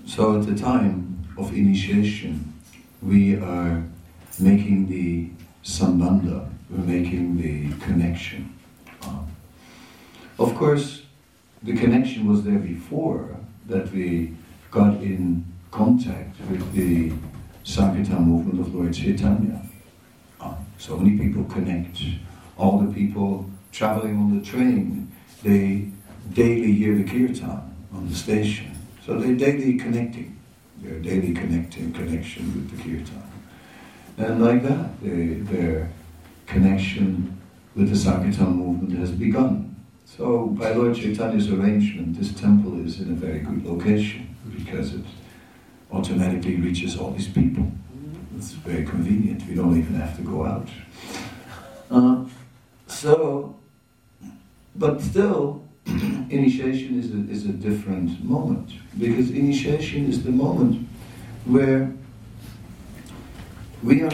So at the time of initiation, we are making the sambandha, we're making the connection. Of course, the connection was there before that we got in contact with the Sankirtan movement of Lord Chaitanya. So many people connect. All the people traveling on the train, they daily hear the kirtan on the station. So they're daily connecting. They're daily connection with the kirtan. And like that, their connection with the Sankirtan movement has begun. So by Lord Chaitanya's arrangement, this temple is in a very good location because it automatically reaches all these people. It's very convenient. We don't even have to go out. But still, initiation is a different moment, because initiation is the moment where we are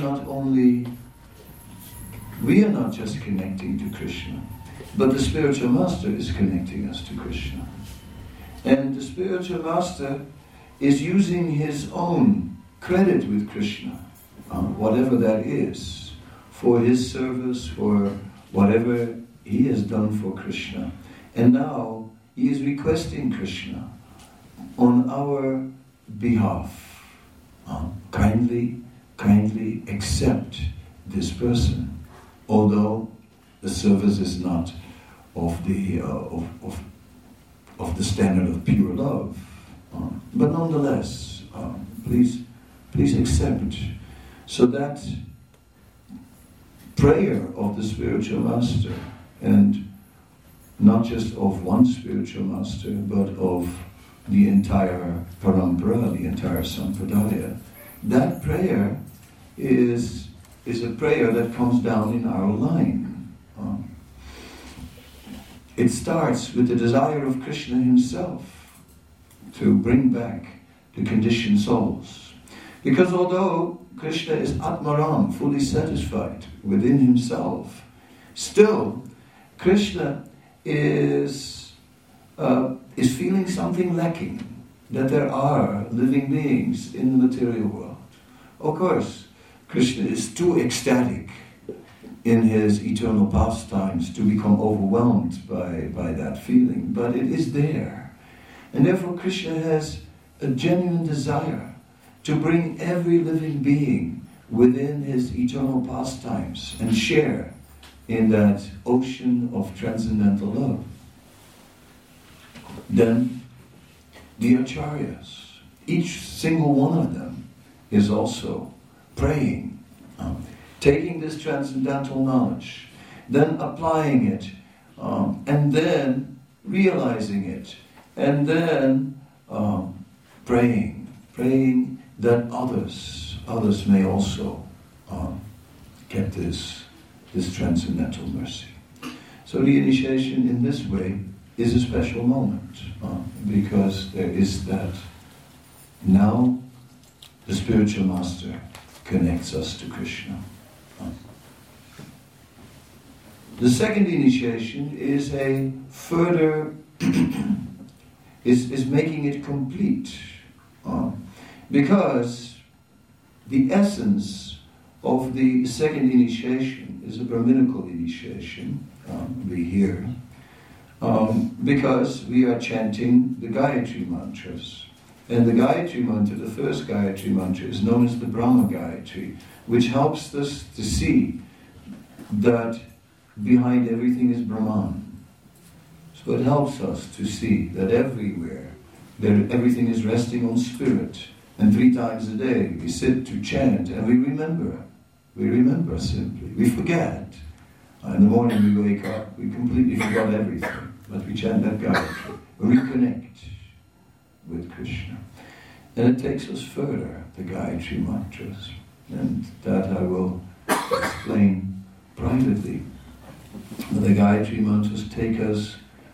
not just connecting to Krishna, but the spiritual master is connecting us to Krishna. And the spiritual master is using his own credit with Krishna, whatever that is, for his service, for whatever he has done for Krishna. And now he is requesting Krishna on our behalf. Kindly accept this person, although the service is not of the standard of pure love. But nonetheless, please accept. So that prayer of the spiritual master, and not just of one spiritual master, but of the entire parampara, the entire sampradaya, that prayer is a prayer that comes down in our line. It starts with the desire of Krishna himself to bring back the conditioned souls. Because although Krishna is Atmaram, fully satisfied within himself, still Krishna is feeling something lacking, that there are living beings in the material world. Of course, Krishna is too ecstatic in his eternal pastimes to become overwhelmed by that feeling, but it is there. And therefore Krishna has a genuine desire to bring every living being within his eternal pastimes and share in that ocean of transcendental love. Then the acharyas, each single one of them is also praying, taking this transcendental knowledge, then applying it, and then realizing it, and then praying that others may also get this transcendental mercy. So the initiation in this way is a special moment, because there is that now the spiritual master connects us to Krishna. The second initiation is a further, is making it complete. Because the essence of the second initiation is a Brahminical initiation, we hear, because we are chanting the Gayatri mantras. And the Gayatri mantra, the first Gayatri mantra, is known as the Brahma Gayatri, which helps us to see that behind everything is Brahman. So it helps us to see that everywhere, everything is resting on spirit. And 3 times a day we sit to chant and we remember. We remember simply. We forget. In the morning we wake up, we completely forgot everything. But we chant that Gayatri. We reconnect with Krishna. And it takes us further, the Gayatri mantras. And that I will explain privately. The Gayatri mantras take us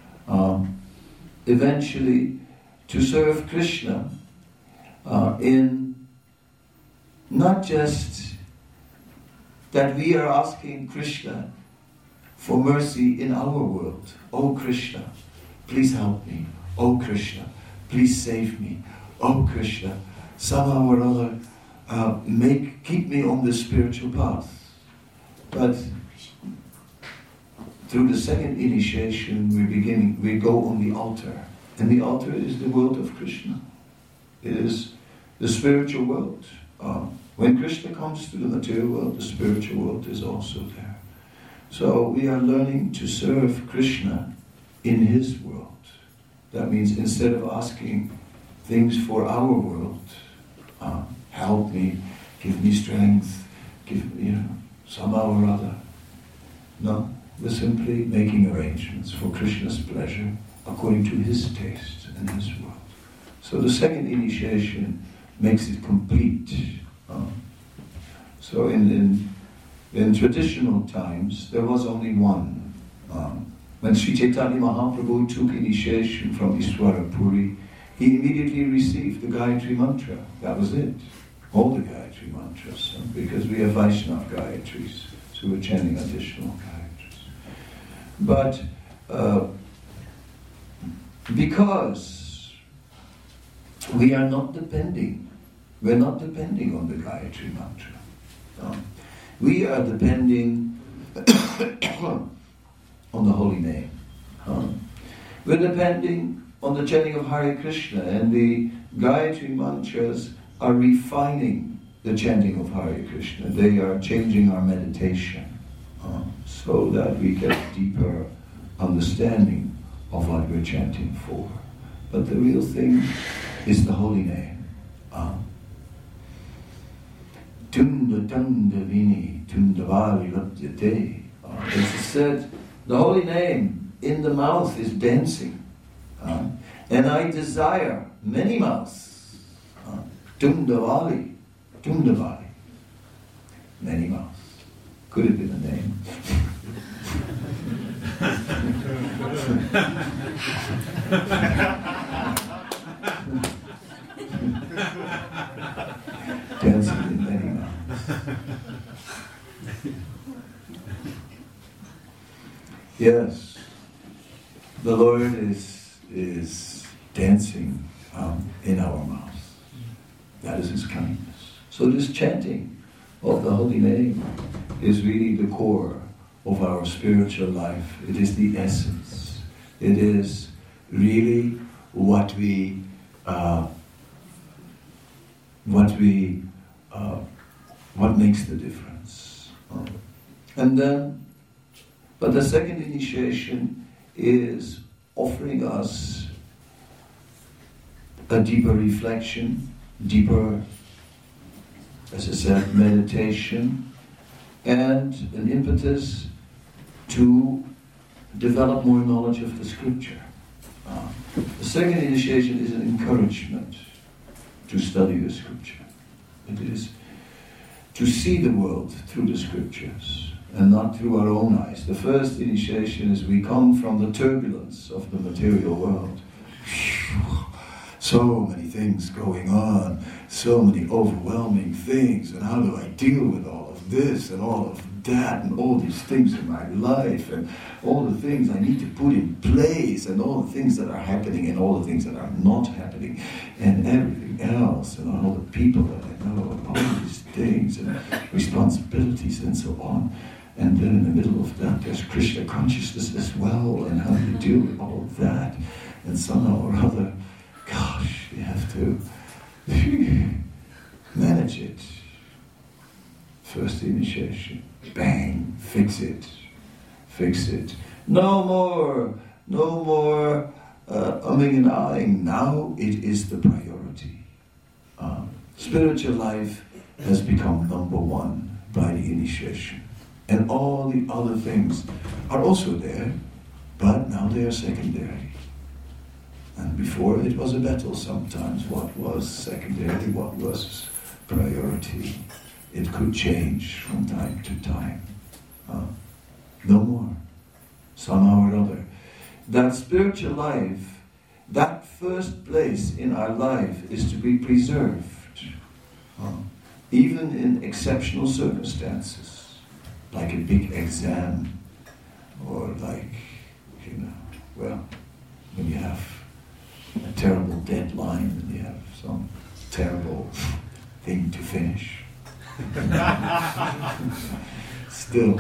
eventually to serve Krishna in not just that we are asking Krishna for mercy in our world. Oh Krishna, please help me. Oh Krishna, please save me. oh Krishna, somehow or other, keep me on this spiritual path. But through the second initiation, we go on the altar. And the altar is the world of Krishna. It is the spiritual world. When Krishna comes to the material world, the spiritual world is also there. So we are learning to serve Krishna in his world. That means instead of asking things for our world, help me, give me strength, somehow or other. No, we're simply making arrangements for Krishna's pleasure according to his taste and his world. So the second initiation makes it complete. So in traditional times, there was only one. When Sri Chaitanya Mahaprabhu took initiation from Ishwara Puri, he immediately received the Gayatri Mantra. That was it. All the Gayatri Mantras. Because we have Vaishnava Gayatris, so we're chanting additional Gayatris. But because we're not depending on the Gayatri Mantra. We are depending on the holy name. We're depending on the chanting of Hare Krishna, and the Gayatri Mantras are refining the chanting of Hare Krishna. They are changing our meditation so that we get deeper understanding of what we're chanting for. But the real thing is the holy name. Tunda tunda vini, tundavali lapjate. It's said, the holy name in the mouth is dancing. And I desire many mouths. Tundavali, many mouths. Could have been a name. Dancing in many mouths. Yes, the Lord is dancing in our mouths. That is his kindness. So this chanting of the holy name is really the core of our spiritual life. It is the essence. It is really what makes the difference. But the second initiation is offering us a deeper reflection, deeper, as I said, meditation, and an impetus to develop more knowledge of the scripture. The second initiation is an encouragement to study the scripture. It is to see the world through the scriptures and not through our own eyes. The first initiation is we come from the turbulence of the material world. So many things going on, so many overwhelming things, and how do I deal with all of this and all of that and all these things in my life and all the things I need to put in place and all the things that are happening and all the things that are not happening and everything else and all the people that I know and all these things and responsibilities and so on. And then in the middle of that there's Krishna consciousness as well, and how do you deal with all of that? And somehow or other, gosh, you have to manage it. First initiation, bang, fix it. No more umming and ahhing. Now it is the priority. Spiritual life has become number one by the initiation. And all the other things are also there, but now they are secondary. And before it was a battle sometimes. What was secondary, what was priority? It could change from time to time. No more. Somehow or other. That spiritual life, that first place in our life is to be preserved. Even in exceptional circumstances. Like a big exam. Or like, when you have a terrible deadline and you have some terrible thing to finish. Still,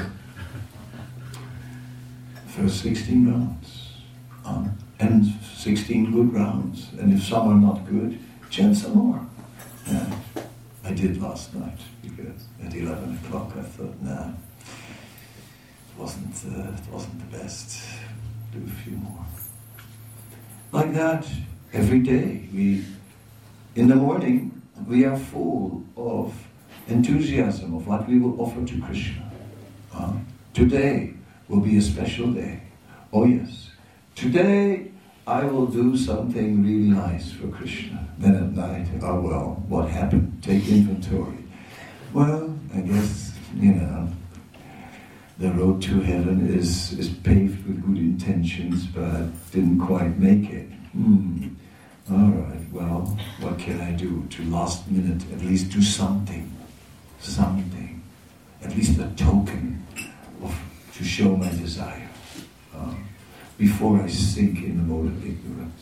first 16 rounds, and 16 good rounds, and if some are not good, chant some more. Yeah. I did last night, because at 11 o'clock I thought, nah, it wasn't the best. Do a few more. Like that, every day, in the morning, we are full of enthusiasm of what we will offer to Krishna. Today will be a special day. Oh yes. Today I will do something really nice for Krishna. Then at night, oh well, what happened? Take inventory. Well, I guess, the road to heaven is paved with good intentions, but didn't quite make it. All right, well, what can I do to last minute at least do something, at least a token to show my desire before I sink in the mode of ignorance.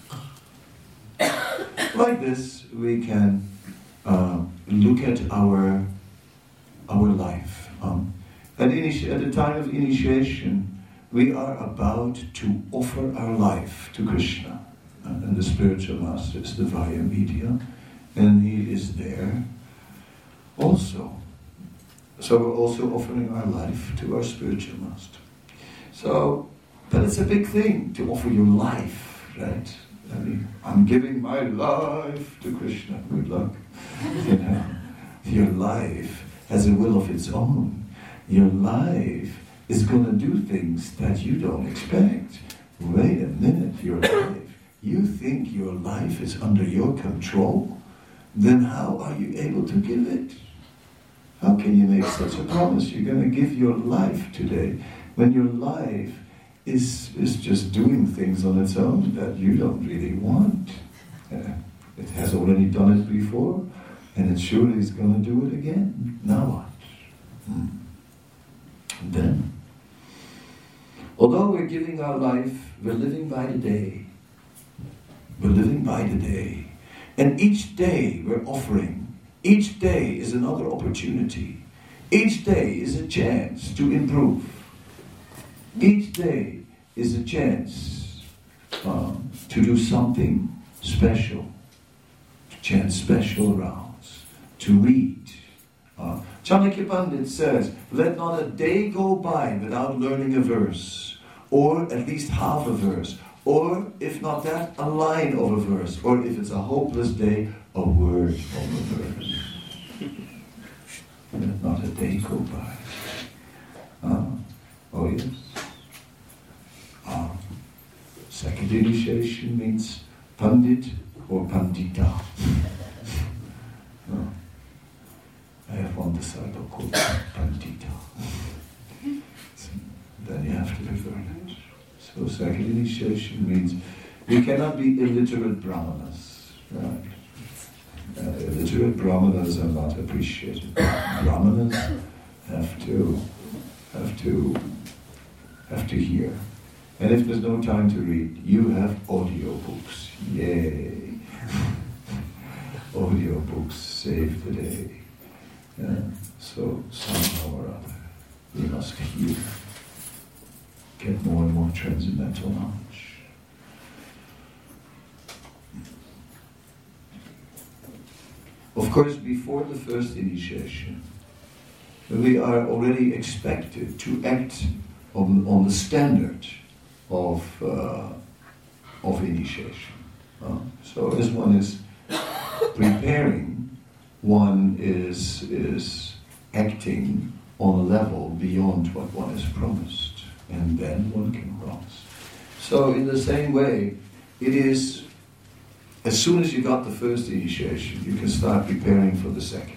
Like this, we can look at our life. At the time of initiation, we are about to offer our life to Krishna. And the spiritual master is the Vaya Media, and he is there also. So we're also offering our life to our spiritual master. But it's a big thing to offer your life, right? I mean, I'm giving my life to Krishna. Good luck. Your life has a will of its own. Your life is going to do things that you don't expect. Wait a minute, your life. You think your life is under your control? Then how are you able to give it? How can you make such a promise? You're going to give your life today when your life is just doing things on its own that you don't really want. It has already done it before, and it surely is going to do it again. Now what? And then, although we're giving our life, we're living by the day. We're living by the day. And each day we're offering. Each day is another opportunity. Each day is a chance to improve. Each day is a chance to do something special. To chant special rounds. To read. Chanakya Pandit says, let not a day go by without learning a verse. Or at least half a verse. Or, if not that, a line of a verse. Or if it's a hopeless day, a word of a verse. Let not a day go by. Oh yes. Second initiation means Pandit or Pandita. I have one disciple called Pandita. So then you have to learn it. So second initiation means we cannot be illiterate brahmanas. Right? Illiterate brahmanas are not appreciated. Brahmanas have to hear. And if there's no time to read, you have audiobooks. Yay! Audiobooks save the day. So somehow or other, we must hear. Get more and more transcendental knowledge. Of course, before the first initiation, we are already expected to act on the standard of initiation. So as one is preparing, one is acting on a level beyond what one is promised. And then one can cross. So in the same way, it is, as soon as you got the first initiation, you can start preparing for the second.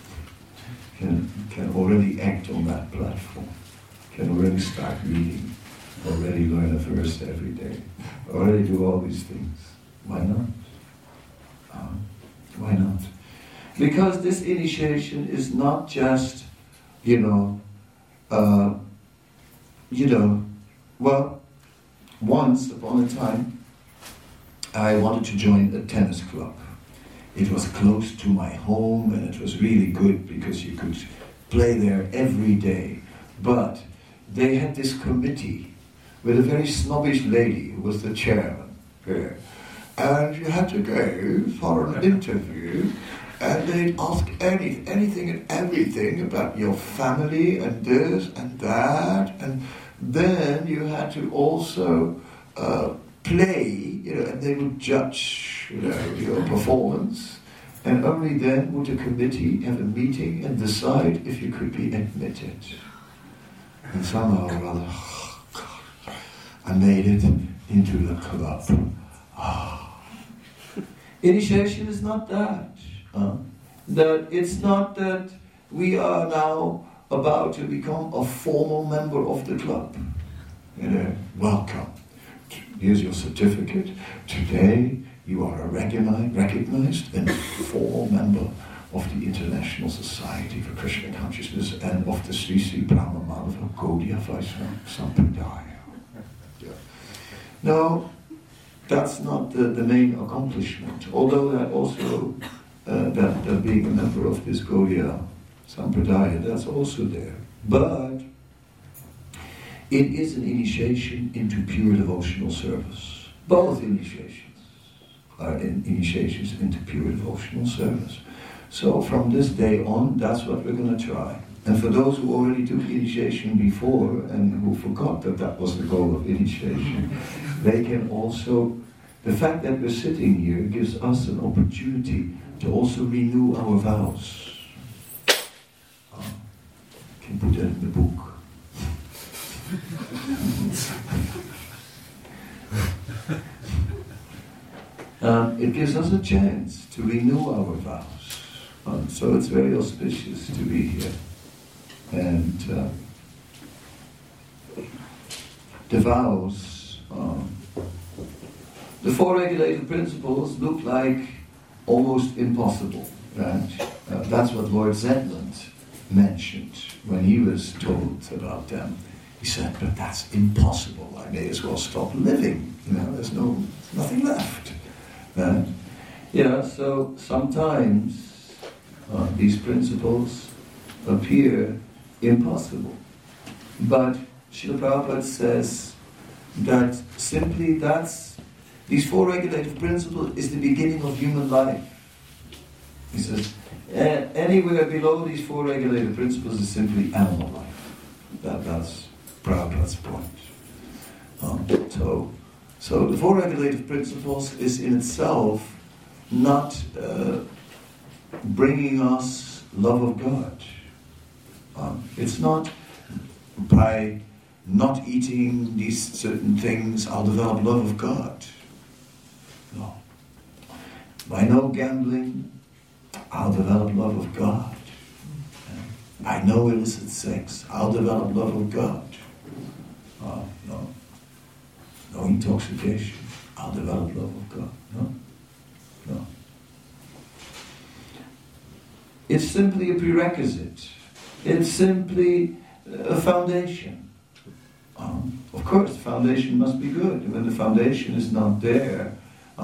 Can already act on that platform. Can already start reading. Already learn a verse every day. Already do all these things. Why not? Why not? Because this initiation is not just, well, once upon a time, I wanted to join a tennis club. It was close to my home and it was really good because you could play there every day. But they had this committee with a very snobbish lady who was the chairman here. And you had to go for an interview and they'd ask anything and everything about your family and this and that. And then you had to also play, and they would judge, your performance. And only then would the committee have a meeting and decide if you could be admitted. And somehow or other, I made it into the club. Initiation is not that. That it's not that we are now about to become a formal member of the club. Welcome. Here's your certificate. Today you are a recognized and formal member of the International Society for Krishna Consciousness and of the Sri Sri Brahma-Madhava Gaudiya Vaishnava Sampradaya. No, that's not the main accomplishment, although that also, that being a member of this Gaudiya Sampradaya, that's also there. But it is an initiation into pure devotional service. Both initiations are initiations into pure devotional service. So from this day on, that's what we're going to try. And for those who already took initiation before and who forgot that that was the goal of initiation, they can also, the fact that we're sitting here gives us an opportunity to also renew our vows. Can put that in the book. It gives us a chance to renew our vows. So it's very auspicious to be here. And the vows, the four regulative principles look like almost impossible. Right? That's what Lord Zetland mentioned when he was told about them. He said, but that's impossible. I may as well stop living. There's nothing left. So sometimes these principles appear impossible. But Srila Prabhupada says that simply these four regulative principles is the beginning of human life. He says, anywhere below these four regulative principles is simply animal life. That's Prabhupada's point. So the four regulative principles is in itself not bringing us love of God. It's not by not eating these certain things I'll develop love of God. No. By no gambling I'll develop love of God. By no illicit sex I'll develop love of God. No. No intoxication I'll develop love of God. No. It's simply a prerequisite. It's simply a foundation. Of course, the foundation must be good. And when the foundation is not there,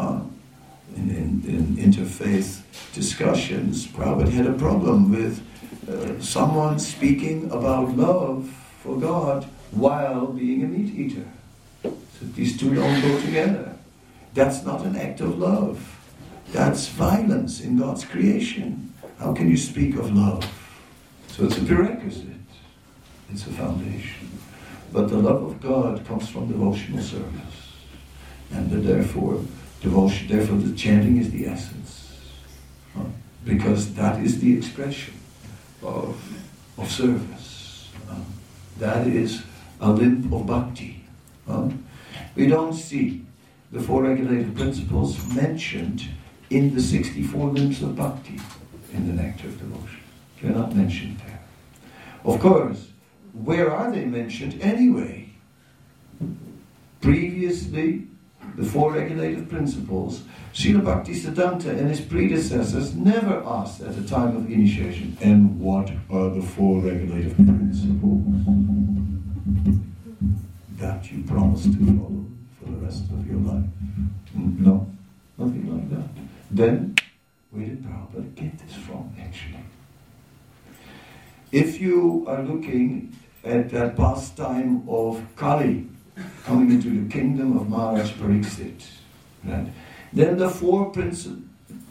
in interfaith discussions, Prabhupada had a problem with someone speaking about love for God while being a meat eater. So these two don't go together. That's not an act of love. That's violence in God's creation. How can you speak of love? So it's a prerequisite. It's a foundation. But the love of God comes from devotional service. And therefore the chanting is the essence. Because that is the expression of service. That is a limb of bhakti. We don't see the four regulative principles mentioned in the 64 limbs of bhakti in the Nectar of Devotion. They're not mentioned there. Of course, where are they mentioned anyway? Previously, the four regulative principles, Srila Bhaktisiddhanta and his predecessors never asked at the time of initiation, and what are the four regulative principles that you promise to follow for the rest of your life? No, that. Then, where did Prabhupada get this from, actually? If you are looking at that pastime of Kali coming into the kingdom of Maharaj Pariksit, right? Then the four principles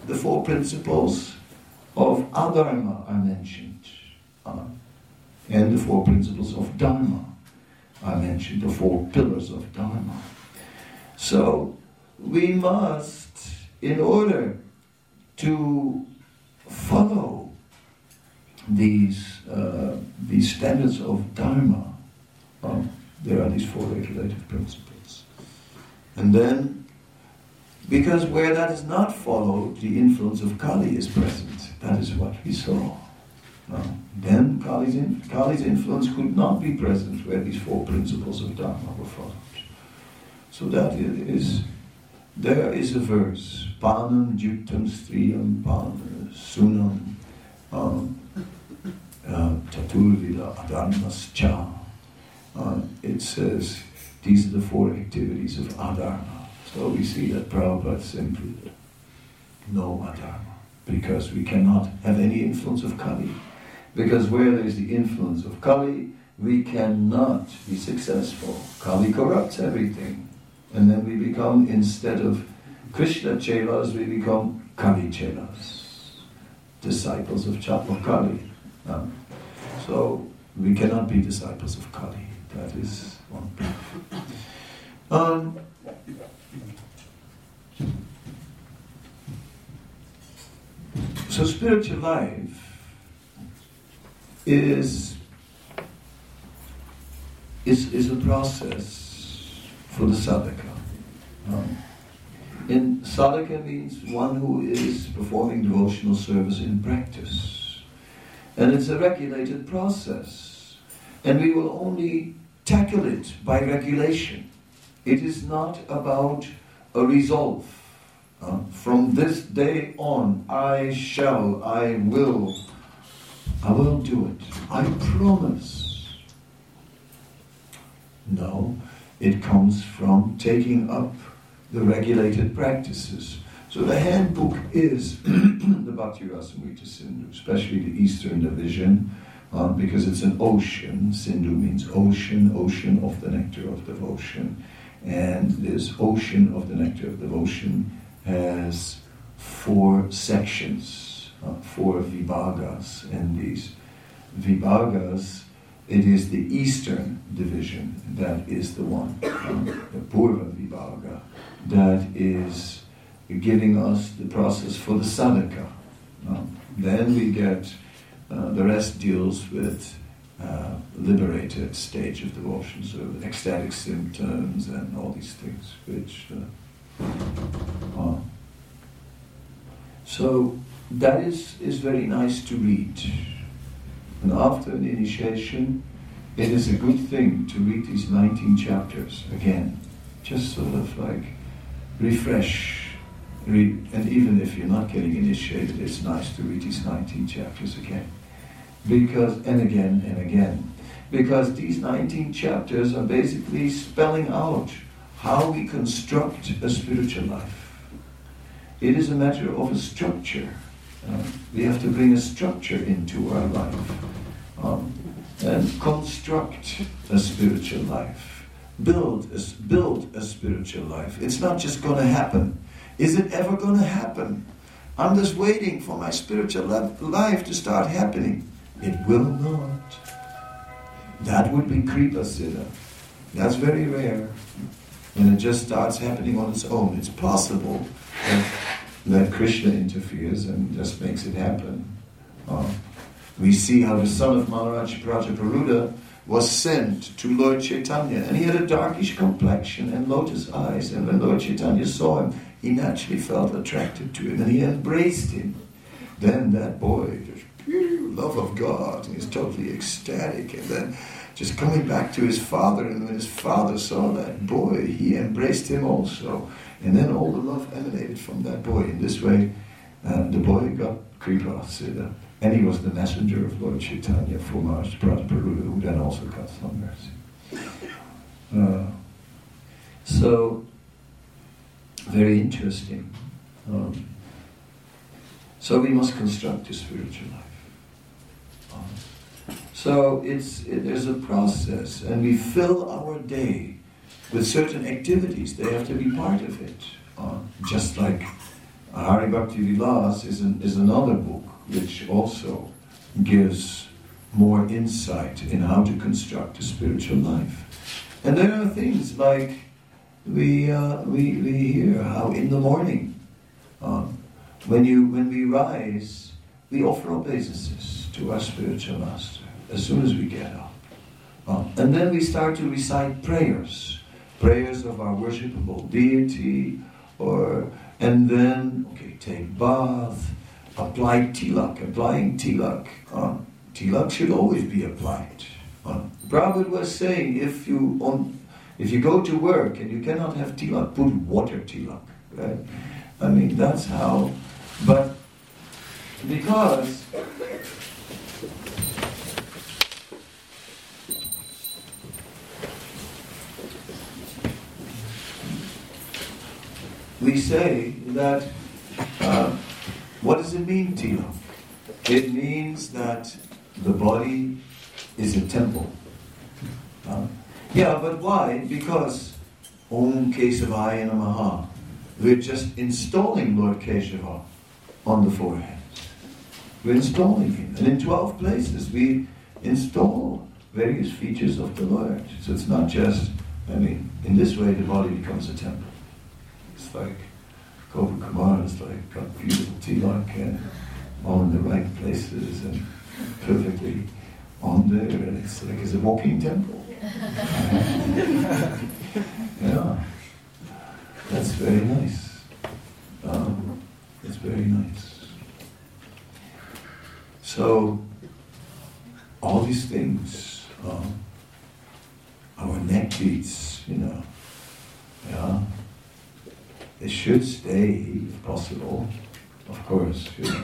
of adharma are mentioned, and the four principles of dharma are mentioned, the four pillars of dharma. So we must, in order to follow these standards of dharma, there are these four regulative principles. And then, because where that is not followed, the influence of Kali is present. That is what we saw. Then Kali's influence could not be present where these four principles of dharma were followed. So that is, there is a verse, Panam Juktam Striyam Panam Sunam Chaturvida Adharmascha. It says, these are the four activities of adharma. So we see that Prabhupada simply no adharma, because we cannot have any influence of Kali. Because where there is the influence of Kali, we cannot be successful. Kali corrupts everything. And then we become, instead of Krishna Chelas, we become Kali Chelas, disciples of Kali. So we cannot be disciples of Kali. That is one thing. So spiritual life is a process for the sadhaka. And sadhaka means one who is performing devotional service in practice. And it's a regulated process. And we will only tackle it by regulation. It is not about a resolve. From this day on, I will do it. I promise. No, it comes from taking up the regulated practices. So the handbook is the Bhakti Rasamrita Sindhu, especially the Eastern division, because it's an ocean. Sindhu means ocean, ocean of the nectar of devotion. And this ocean of the nectar of devotion has 4 sections, 4 vibhagas, and these vibhagas, it is the Eastern division that is the one, the Purva Vibhaga, that is giving us the process for the sadhaka. Then we get, the rest deals with liberated stage of devotion, so ecstatic symptoms and all these things, which so that is very nice to read. And after the initiation, it is a good thing to read these 19 chapters again. Just sort of like refresh. And even if you're not getting initiated, it's nice to read these 19 chapters again. And again. Because these 19 chapters are basically spelling out how we construct a spiritual life. It is a matter of a structure. We have to bring a structure into our life and construct a spiritual life. Build a spiritual life. It's not just going to happen. Is it ever going to happen? I'm just waiting for my spiritual life to start happening. It will not. That would be Kripa Siddha. That's very rare. When it just starts happening on its own. It's possible that Krishna interferes and just makes it happen. We see how the son of Maharaj Prajaparuda was sent to Lord Chaitanya, and he had a darkish complexion and lotus eyes, and when Lord Chaitanya saw him, he naturally felt attracted to him, and he embraced him. Then that boy, just pure love of God, and he's totally ecstatic, and then just coming back to his father, and when his father saw that boy, he embraced him also. And then all the love emanated from that boy. In this way, the boy got Kripa Siddha. And he was the messenger of Lord Chaitanya for Maharaj Prajaparuda, who then also got some mercy. So, very interesting. So we must construct a spiritual life. So there's a process, and we fill our day with certain activities. They have to be part of it. Just like Hari Bhakti Vilas is another book which also gives more insight in how to construct a spiritual life. And there are things like we hear how in the morning, when we rise, we offer obeisances to our spiritual master as soon as we get up. And then we start to recite prayers of our worshipable deity, and then take bath, applying tilak. Tilak should always be applied. Prabhupada was saying, if you go to work and you cannot have tilak, put water tilak, right? I mean, that's how. But because we say that, what does it mean, tilak? It means that the body is a temple. Yeah, but why? Because Om Kesavaya Namaha. We're just installing Lord Keshava on the forehead. We're installing him. And in 12 places we install various features of the Lord. So it's not just, in this way the body becomes a temple. It's like Gopa Kumar is like got beautiful tilak and all in the right places and perfectly on there, and it's like it's a walking temple. Yeah, that's very nice. It's very nice. So all these things, our neck beats, yeah. They should stay, if possible, of course,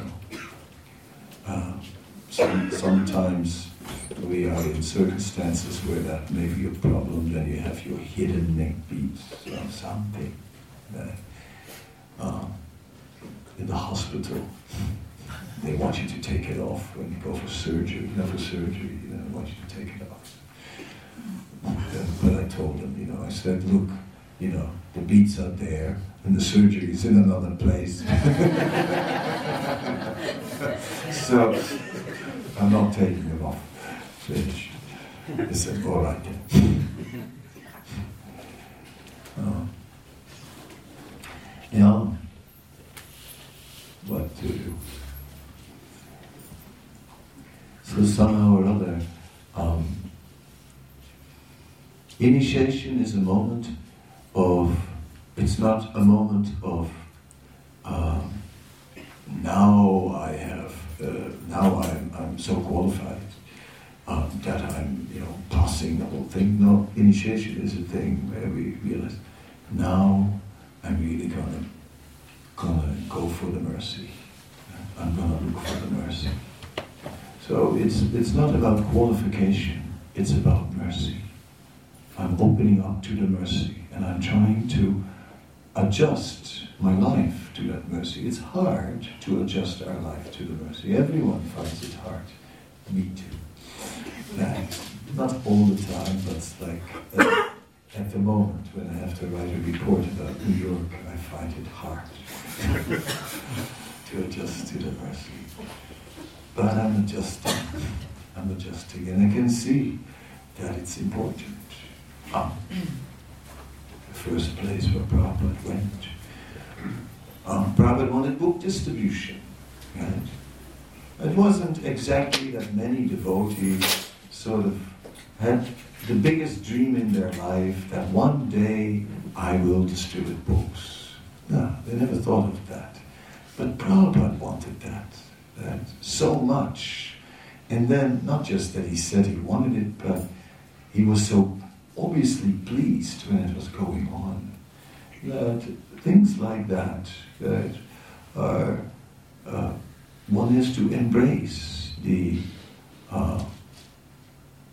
Sometimes we are in circumstances where that may be a problem, then you have your hidden neck beats or something. In the hospital, they want you to take it off when you go for surgery. They want you to take it off. But I told them, I said, look, the beats are there, and the surgery is in another place. So, I'm not taking them off. Finish. They said, all right then. What to do? So somehow or other, initiation is a moment of, it's not a moment of, now I'm so qualified that I'm, passing the whole thing. No, initiation is a thing where we realize, now I'm really gonna go for the mercy. I'm gonna look for the mercy. So it's not about qualification, it's about mercy. I'm opening up to the mercy, and I'm trying to adjust my life to that mercy. It's hard to adjust our life to the mercy. Everyone finds it hard. Me too. Not all the time, but it's like at the moment when I have to write a report about New York, I find it hard to adjust to the mercy. But I'm adjusting, and I can see that it's important. The first place where Prabhupada went. Prabhupada wanted book distribution. Right? It wasn't exactly that many devotees sort of had the biggest dream in their life that one day I will distribute books. No, they never thought of that. But Prabhupada wanted that so much. And then, not just that he said he wanted it, but he was so obviously pleased when it was going on. That things like that are, one has to embrace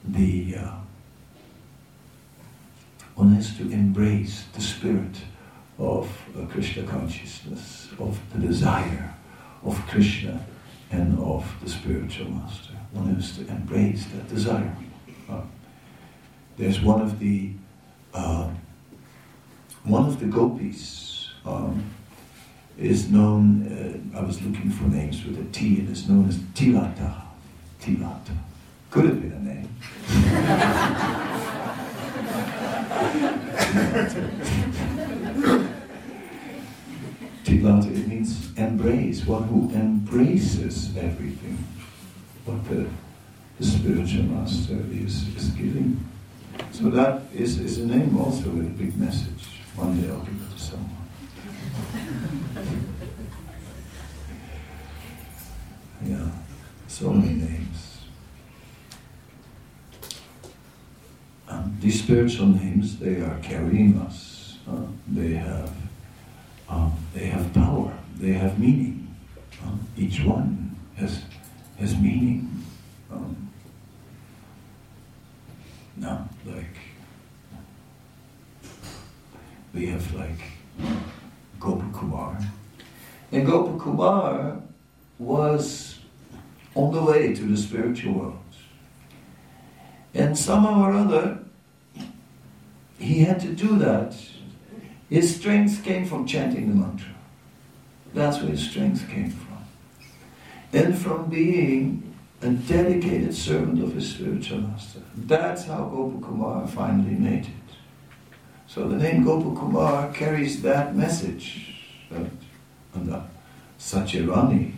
one has to embrace the spirit of Krishna consciousness, of the desire of Krishna and of the spiritual master. One has to embrace that desire. There's one of the gopis is known. I was looking for names with a T. It is known as Tilata. Tilata could have been a name. Tilata, it means embrace, one who embraces everything what the spiritual master is giving. So that is a name also with a big message. One day I'll give it to someone. Yeah, so many names. These spiritual names, they are carrying us. They have power. They have meaning. Each one has meaning. Now, like we have like Gopakumar, and Gopakumar was on the way to the spiritual world, and somehow or other he had to do that. His strength came from chanting the mantra. That's where his strength came from, and from being a dedicated servant of his spiritual master. That's how Gopakumar finally made it. So the name Gopakumar carries that message. And Satyarani.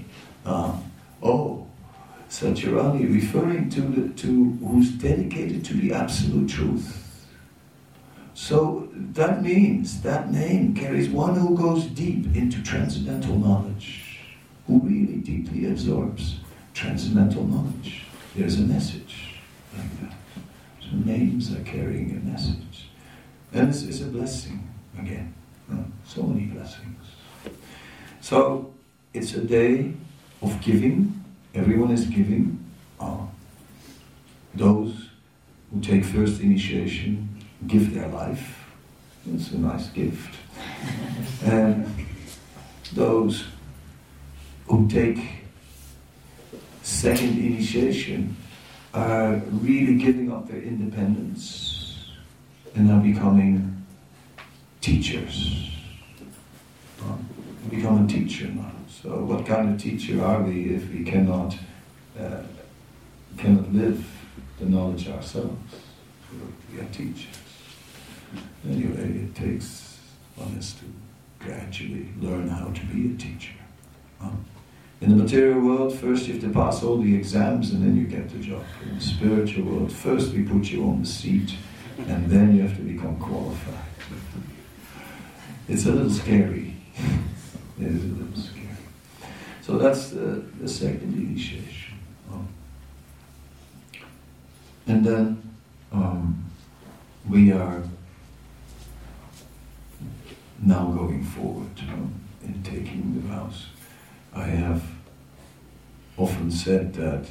Satyarani, referring to who's dedicated to the absolute truth. So that means that name carries one who goes deep into transcendental knowledge, who really deeply absorbs transcendental knowledge. There's a message like that. So names are carrying a message. And this is a blessing again. So many blessings. So it's a day of giving. Everyone is giving. Those who take first initiation give their life. It's a nice gift. And those who take second initiation are really giving up their independence and are becoming teachers. Become a teacher now. So what kind of teacher are we if we cannot live the knowledge ourselves? We are teachers. Anyway, it takes one has to gradually learn how to be a teacher. In the material world, first you have to pass all the exams and then you get the job. In the spiritual world, first we put you on the seat and then you have to become qualified. It's a little scary. It is a little scary. So that's the second initiation. And then we are now going forward in taking the vows. I have often said that,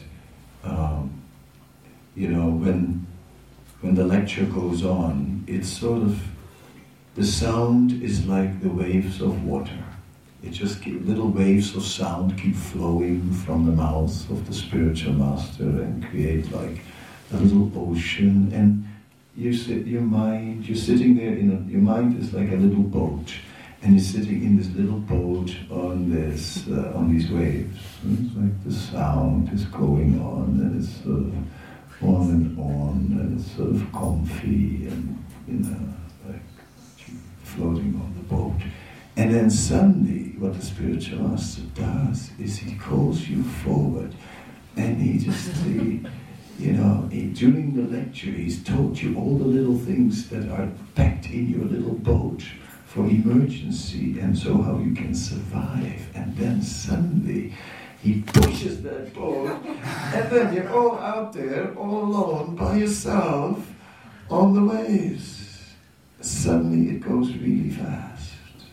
when the lecture goes on, it's sort of, the sound is like the waves of water. It just little waves of sound keep flowing from the mouth of the spiritual master and create like a little ocean. And you're sitting there your mind is like a little boat. And you're sitting in this little boat on these waves. And it's like the sound is going on, and it's sort of on, and it's sort of comfy, and like floating on the boat. And then suddenly, what the spiritual master does is he calls you forward, and he just, during the lecture, he's taught you all the little things that are packed in your little boat for emergency, and so how you can survive. And then suddenly he pushes that boat, and then you're all out there, all alone, by yourself, on the waves. Suddenly it goes really fast.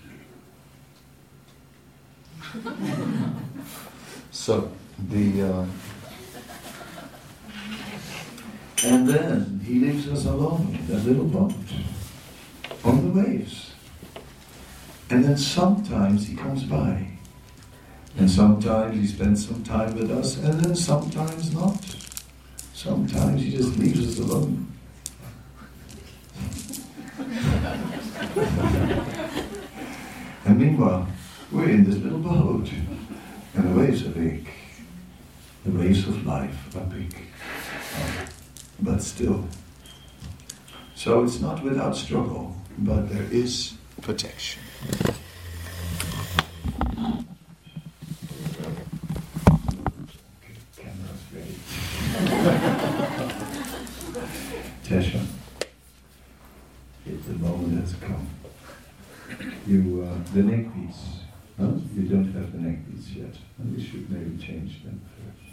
So and then he leaves us alone in that little boat on the waves. And then sometimes he comes by. And sometimes he spends some time with us, and then sometimes not. Sometimes he just leaves us alone. And meanwhile, we're in this little boat, and the waves are big. The waves of life are big. But still. So it's not without struggle, but there is protection. Okay, camera's ready. Tesha, the moment has come. The neck beads. Huh? You don't have the neck beads yet. And we should maybe change them first.